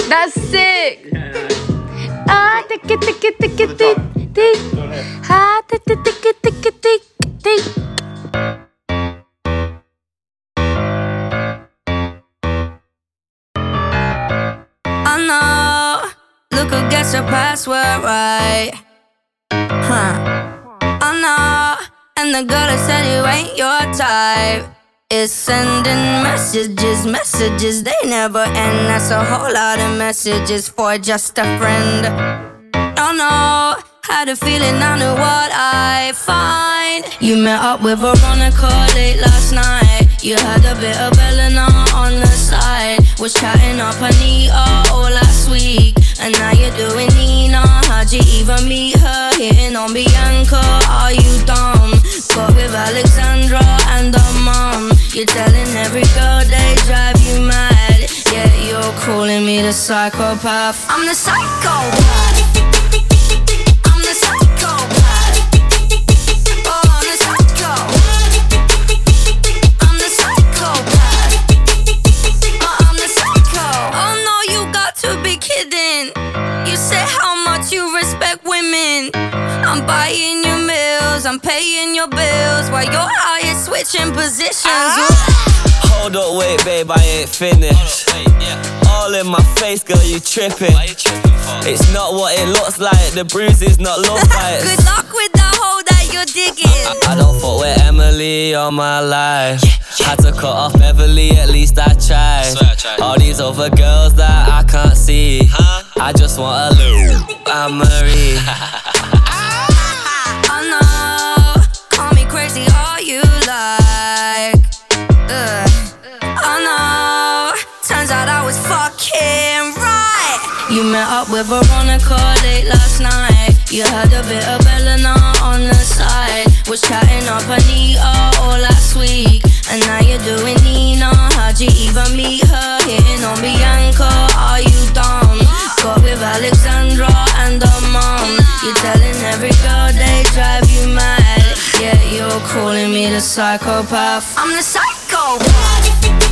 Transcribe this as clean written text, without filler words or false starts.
That's sick. Ah, tick tick tick tick tick tick. Ah, tick tick tick tick tick tick. I know. Look who gets your password right. I know. And the girl that said you ain't your type is sending messages, they never end. That's a whole lot of messages for just a friend. Oh no, had a feeling I knew what I'd find. You met up with Veronica late last night. You had a bit of Eleanor on the side. Was chatting up Anita all last week, and now you're doing Nina. How'd you even meet her? Hitting on Bianca, are you dumb? Got with Alexandra and her mom. You're telling every girl they drive you mad. Yeah, you're calling me the psychopath. I'm the psychopath. I'm the psychopath. Oh, I'm the psycho. I'm the psychopath. Oh, I'm the psycho. Oh no, you got to be kidding. You say how much you respect women. I'm buying your meals, I'm paying your bills, while you're out here switching positions. Hold up, wait, babe, I ain't finished. All in my face, girl, you tripping. It's not what it looks like, the bruises not love bites. Good luck with the hole that you're digging. I don't fuck with Emily all my life. Had to cut off Beverly, at least I tried. All these other girls that I can't see, I just want a little Anne-Marie. I know, call me crazy all you like. I know, turns out I was fucking right. You met up with Veronica late last night. You had a bit of Eleanor on the side. Was chatting up Anita all last week, and now you're doing Nina. How'd you even meet her? Hitting on Bianca, are you dumb? Got with Alexandra and her mom. You're telling every girl they drive you mad. Yeah, you're calling me the psychopath. I'm the psychopath.